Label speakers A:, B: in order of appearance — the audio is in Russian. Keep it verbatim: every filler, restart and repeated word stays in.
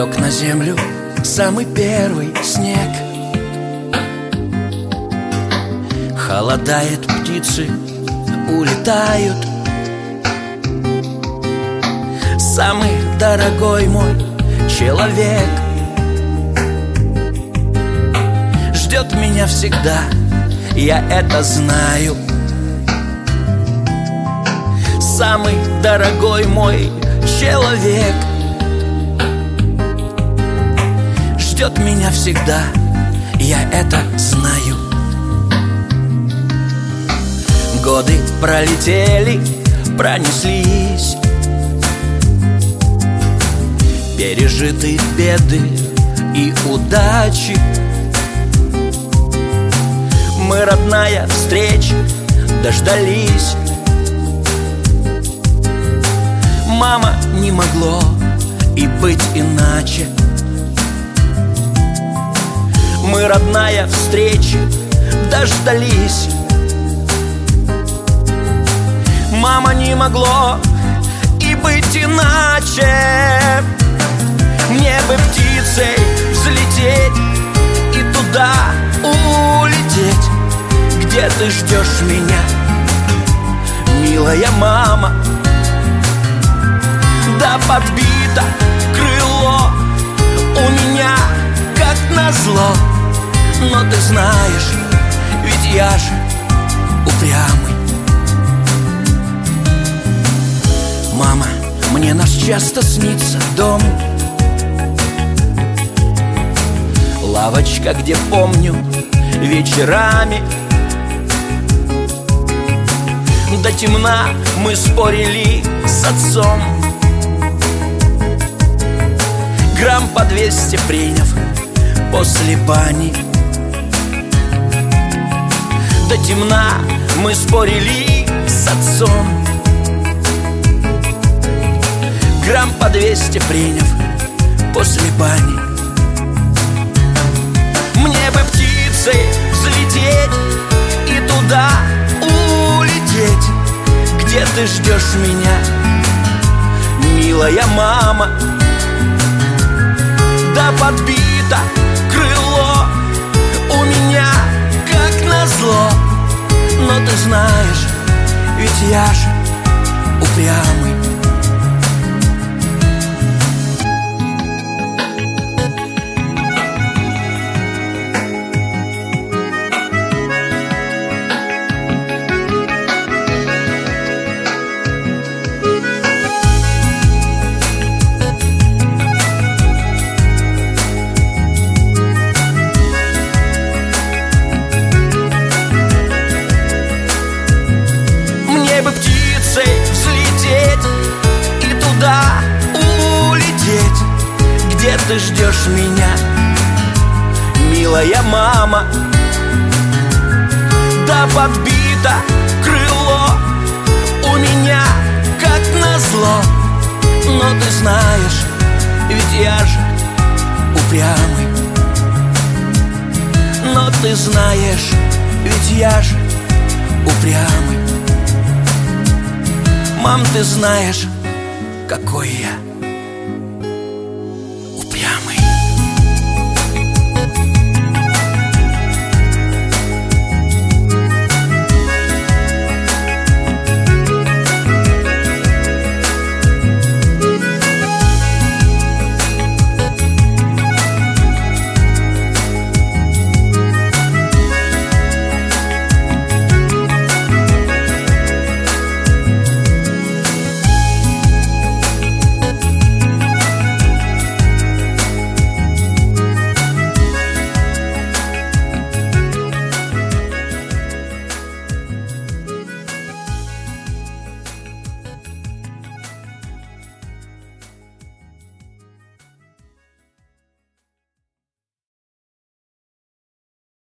A: Лег на землю самый первый снег. Холодает, птицы улетают. Самый дорогой мой человек ждет меня всегда, я это знаю. Самый дорогой мой человек ждет меня всегда, я это знаю. Годы пролетели, пронеслись, пережиты беды и удачи. Мы, родная, встреч дождались. Мама, не могло и быть иначе. Мы, родная, встречи дождались. Мама, не могло и быть иначе. Мне бы птицей взлететь и туда улететь, где ты ждешь меня, милая мама. Да подбито крыло у меня, как назло, но ты знаешь, ведь я же упрямый. Мама, мне наш часто снится дом, лавочка, где помню вечерами до темна мы спорили с отцом. Грамм по двести приняв после бани, до темна мы спорили с отцом. Грамм по двести приняв после бани. Мне бы птицей взлететь и туда улететь, где ты ждешь меня, милая мама. Да подбито крыло у меня, как назло, но ты знаешь, ведь я же упрямый. Взлететь и туда улететь, где ты ждешь меня, милая мама. Да подбито крыло у меня, как назло, но ты знаешь, ведь я же упрямый. Но ты знаешь, ведь я же упрямый. Мам, ты знаешь, какой я